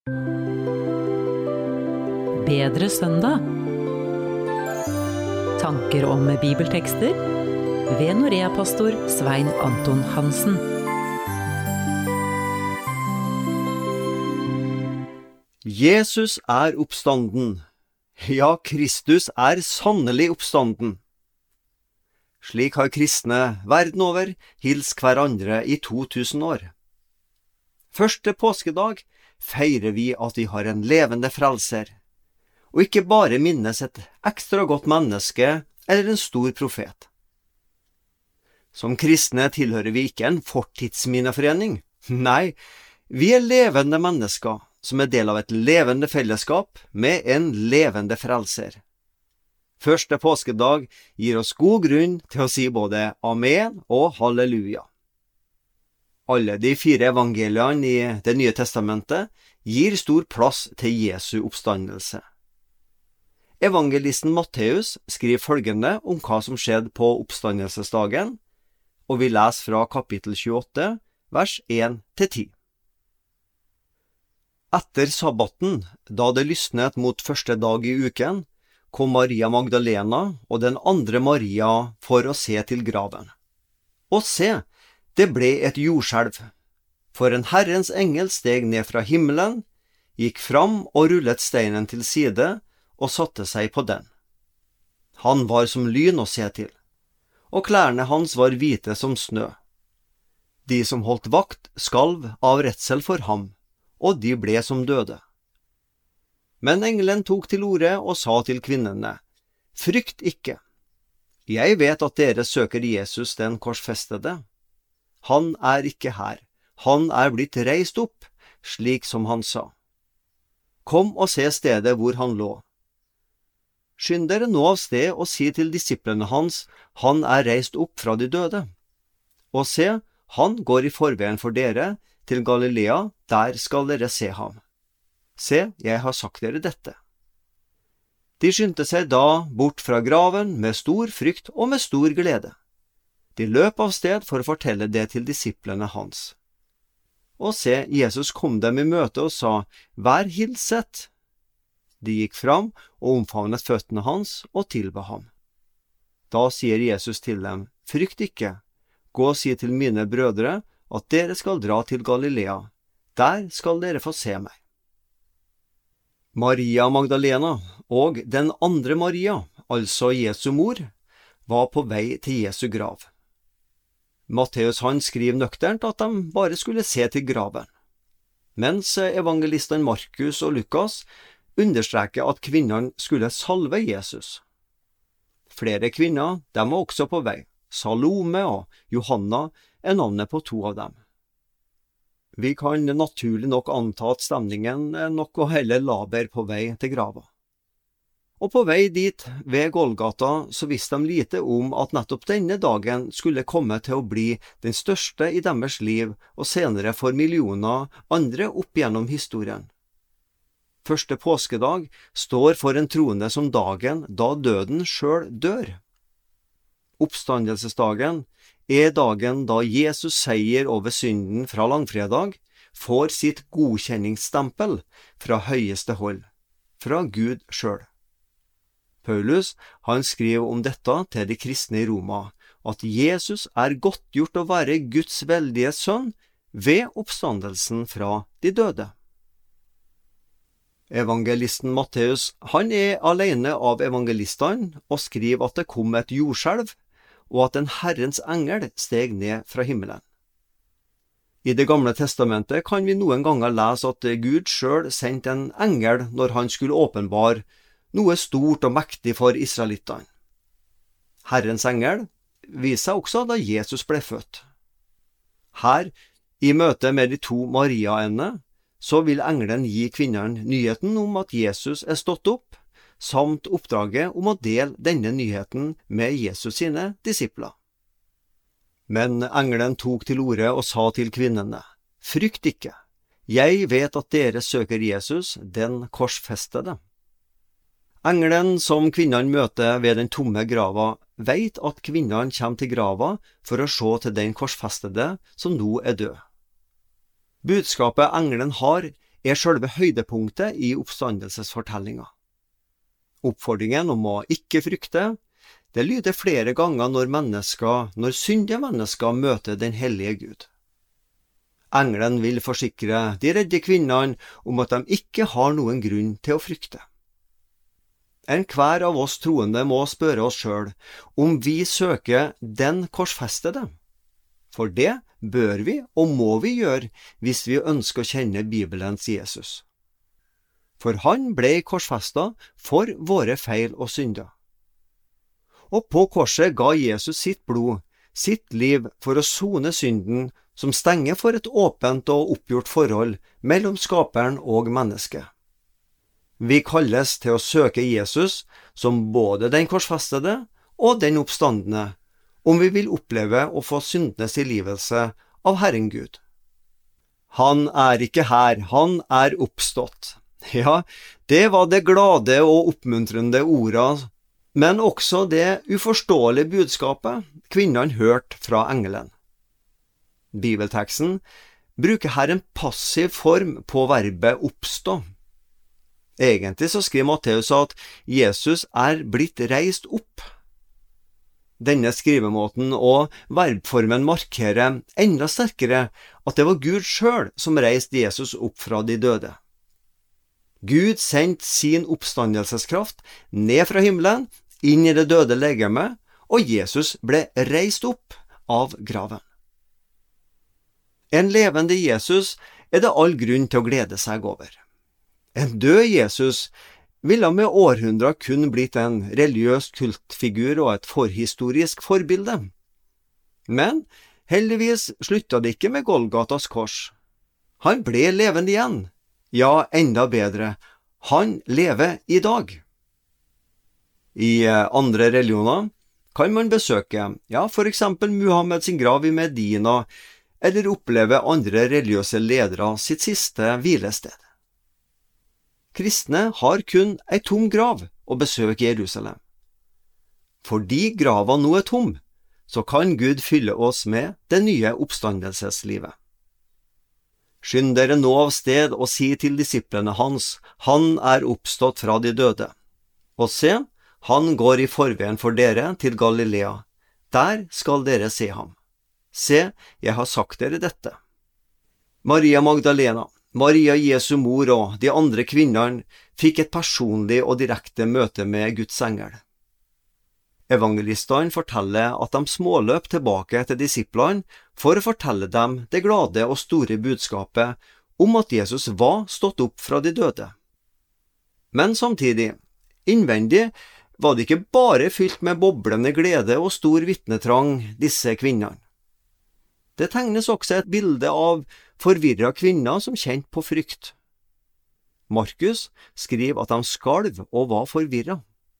Bedre søndag. Tanker om bibeltekster ved Norea-pastor Svein Anton Hansen. Jesus er oppstanden. Ja, Kristus er sannelig oppstanden. Slik har kristne verden over hilst hverandre i 2000 år. Første påskedag feirer vi at vi har en levende frelser, og ikke bare minnes et ekstra godt menneske eller en stor profet. Som kristne tilhører vi ikke en fortidsminneforening. Nei, vi er levende mennesker som er del av et levende fellesskap med en levende frelser. Første påskedag gir oss god grunn til å si både amen og halleluja. Alle de 4 evangeliene i Det nye testamentet gir stor plass til Jesu oppstandelse. Evangelisten Matteus skriver følgende om hva som skjedde på oppstandelsesdagen, og vi leser fra kapittel 28, vers 1-10. Etter sabbaten, da det lysnet mot første dag i uken, kom Maria Magdalena og den andre Maria for å se til graven. Og se, det ble et jordskjelv, for en Herrens engel steg ned fra himmelen, gikk fram og rullet steinen til side og satte seg på den. Han var som lyn å se til, og klærne hans var hvite som snø. De som holdt vakt skalv av redsel for ham, og de ble som døde. Men engelen tok til orde og sa til kvinnene, «Frykt ikke. Jeg vet at dere søker Jesus den korsfestede. Han er ikke her. Han er blitt reist opp, slik som han sa. Kom og se stedet hvor han lå. Skynd dere nå av sted og si til disiplene hans, han er reist opp fra de døde. Og se, han går i forveien for dere til Galilea, der skal dere se ham. Se, jeg har sagt dere dette. De skyndte seg da bort fra graven med stor frykt og med stor glede. De løp av sted for å fortelle det til disiplene hans. Og se, Jesus kom dem i møte og sa, «Vær hilset!» De gikk fram og omfavnet føttene hans og tilba ham. Da sier Jesus til dem, «Frykt ikke, gå og si til mine brødre at dere skal dra til Galilea. Der skal dere få se meg.» Maria Magdalena og den andre Maria, altså Jesu mor, var på vei til Jesu grav. Matteus han skriver nøkternt at de bare skulle se til graven, mens evangelistene Markus og Lukas understreker at kvinnene skulle salve Jesus. Flere kvinner, de var også på vei. Salome og Johanna er navnet på 2 av dem. Vi kan naturlig nok anta at stemningen er noe heller laber på vei til grava. Og på vei dit, ved Golgata, så visste de lite om at nettopp denne dagen skulle komme til å bli den største i deres liv, og senere for millioner andre opp gjennom historien. Første påskedag står for en troende som dagen da døden selv dør. Oppstandelsesdagen er dagen da Jesus seier over synden fra langfredag får sitt godkjenningsstempel fra høyeste hold, fra Gud selv. Paulus, han skriver om dette til de kristne i Roma, at Jesus er godtgjort å være Guds veldige sønn ved oppstandelsen fra de døde. Evangelisten Matteus, han er alene av evangelistene og skriver at det kom et jordskjelv, og at en Herrens engel steg ned fra himmelen. I Det gamle testamentet kan vi noen ganger lese at Gud selv sendte en engel når han skulle åpenbare noe stort og mektig for israelittene. Herrens engel viser seg også da Jesus ble født. Her, i møte med de 2 Mariaene, så vil engelen gi kvinnerne nyheten om at Jesus er stått opp, samt oppdraget om å dele denne nyheten med Jesus sine disipler. Men engelen tok til orde og sa til kvinnene, «Frykt ikke, jeg vet at dere søker Jesus, den korsfestede.» Engelen som kvinnene møter ved den tomme grava, vet at kvinnene kommer til grava for å se til den korsfestede som nå er død. Budskapet engelen har er selve høydepunktet i oppstandelsesfortellinga. Oppfordringen om å ikke frykte, det lyder flere ganger når syndige mennesker møter den hellige Gud. Engelen vil forsikre de redde kvinnene om at de ikke har noen grunn til å frykte. Enhver av oss troende må spørre oss selv om vi søker den korsfestede. For det bør vi og må vi gjøre hvis vi ønsker å kjenne Bibelens Jesus. For han ble korsfestet for våre feil og synder. Og på korset ga Jesus sitt blod, sitt liv for å sone synden som stenger for et åpent og oppgjort forhold mellom skaperen og mennesket. Vi kalles til å søke Jesus som både den korsfestede og den oppstandende, om vi vil oppleve å få syndenes tilgivelse av Herren Gud. Han er ikke her, han er oppstått. Ja, det var det glade og oppmuntrende ordet, men også det uforståelige budskapet kvinnene hørte fra engelen. Bibelteksten bruker her en passiv form på verbet oppstå. Egentlig så skriver Matteus at Jesus er blitt reist opp. Denne skrivemåten og verbformen markerer enda sterkere at det var Gud selv som reiste Jesus opp fra de døde. Gud sendte sin oppstandelseskraft ned fra himmelen, inn i det døde legemet, og Jesus ble reist opp av graven. En levende Jesus er det all grunn til å glede seg over. En død Jesus ville med århundrer kun blitt en religiøs kultfigur og et forhistorisk forbilde. Men heldigvis sluttet det ikke med Golgatas kors. Han ble levende igjen. Ja, enda bedre, han lever i dag. I andre religioner kan man besøke, for eksempel Muhammed sin grav i Medina, eller oppleve andre religiøse ledere sitt siste hvilested. Kristne har kun ei tom grav å besøke Jerusalem. Fordi grava nå er tom, så kan Gud fylle oss med det nye oppstandelseslivet. Skynd dere nå av sted og si til disiplene hans, han er oppstått fra de døde. Og se, han går i forveien for dere til Galilea. Der skal dere se ham. Se, jeg har sagt dere dette. Maria Magdalena, Maria Jesu mor og de andre kvinnerne fikk et personlig og direkte møte med Guds engel. Evangelistene forteller at de småløp tilbake til disiplene for å fortelle dem det glade og store budskapet om at Jesus var stått opp fra de døde. Men samtidig, innvendig, var det ikke bare fylt med boblende glede og stor vitnetrang, disse kvinnene. Det tegnes også et bilde av forvirret kvinner som kjente på frykt. Markus skriver at de skalv og var forvirret.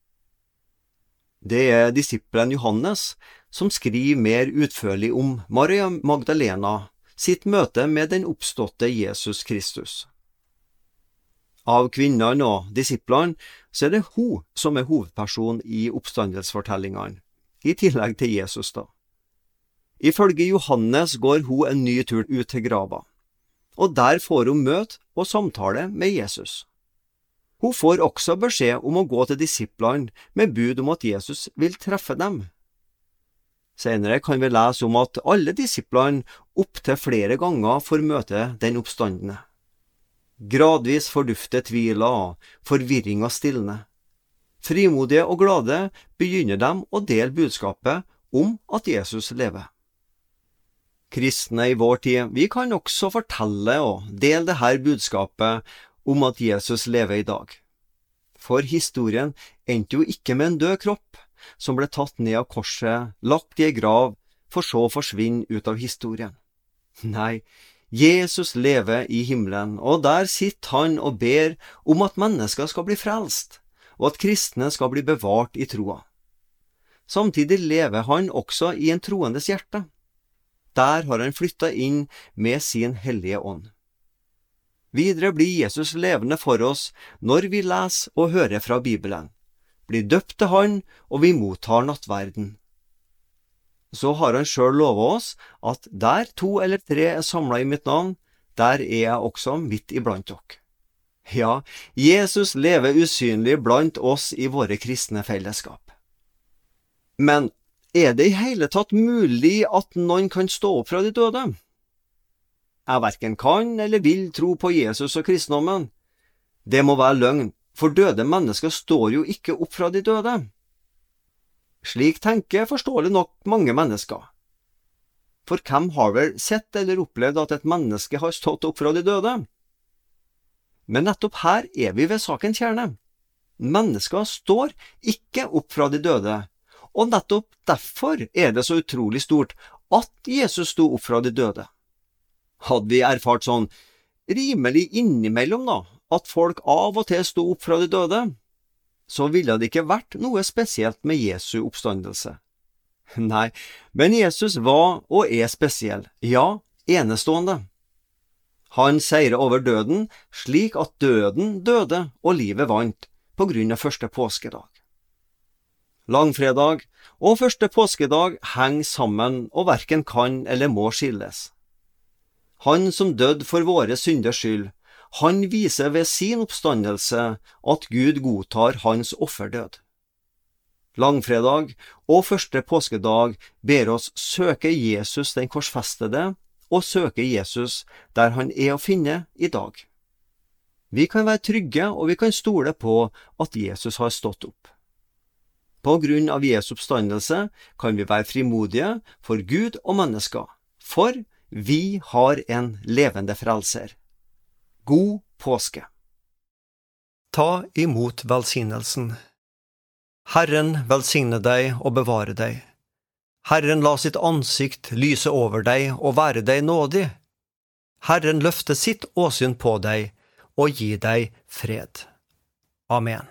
Det er disippelen Johannes som skriver mer utførlig om Maria Magdalena sitt møte med den oppståtte Jesus Kristus. Av kvinnene og disiplene så er det hun som er hovedperson i oppstandelsesfortellingene, i tillegg til Jesus da. Ifølge Johannes går hun en ny tur ut til grava, og der får hun møte og samtale med Jesus. Hun får også beskjed om å gå til disiplene med bud om at Jesus vil treffe dem. Senere kan vi lese om at alle disiplene opptil flere ganger får møte den oppstandende. Gradvis fordufter tvila og forvirringa stilne. Frimodige og glade begynner de å dele budskapet om at Jesus lever. Kristne i vår tid, vi kan også fortelle og dele dette budskapet om at Jesus lever i dag. For historien endte jo ikke med en død kropp, som ble tatt ned av korset, lagt i en grav, for så å forsvinne ut av historien. Nei, Jesus lever i himmelen, og der sitter han og ber om at mennesker skal bli frelst, og at kristne skal bli bevart i troa. Samtidig lever han også i en troendes hjerte. Der har han flyttet inn med sin hellige ånd. Videre blir Jesus levende for oss når vi leser og hører fra Bibelen, blir døpt til han, og vi mottar nattverden. Så har han selv lovet oss at der 2 eller 3 er samlet i mitt navn, der jeg også midt iblant dere. Ja, Jesus lever usynlig blant oss i våre kristne fellesskap. Men det i hele tatt mulig at noen kan stå opp fra de døde? Jeg hverken kan eller vil tro på Jesus og kristendommen. Det må være løgn, for døde mennesker står jo ikke opp fra de døde. Slik tenker forståelig nok mange mennesker. For hvem har vel sett eller opplevd at et menneske har stått opp fra de døde? Men nettopp her vi ved sakens kjerne. Mennesker står ikke opp fra de døde, og nettopp derfor det så utrolig stort at Jesus sto opp fra de døde. Hadde vi erfart sånn rimelig innimellom at folk av og til sto opp fra de døde, så ville det ikke vært noe spesielt med Jesu oppstandelse. Nei, men Jesus var og spesiell, ja, enestående. Han seiret over døden slik at døden døde og livet vant på grunn av første påskedag. Langfredag og første påskedag henger sammen og hverken kan eller må skilles. Han som døde for våre synders skyld, han viser ved sin oppstandelse at Gud godtar hans offerdød. Langfredag og første påskedag ber oss søke Jesus den korsfestede, og søke Jesus der han å finne i dag. Vi kan være trygge, og vi kan stole på at Jesus har stått opp. På grunn av Jesu oppstandelse kan vi være frimodige for Gud og mennesker, for vi har en levende frelser. God påske. Ta imot velsignelsen. Herren velsigne deg og bevare deg. Herren la sitt ansikt lyse over deg og være deg nådig. Herren løfte sitt åsyn på deg og gi deg fred. Amen.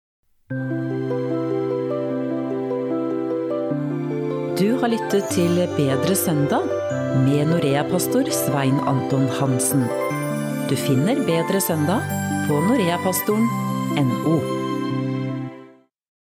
Du har lyttet til Bedre søndag med Norea-pastor Svein Anton Hansen. Du finner Bedre søndag på noreapastoren.no.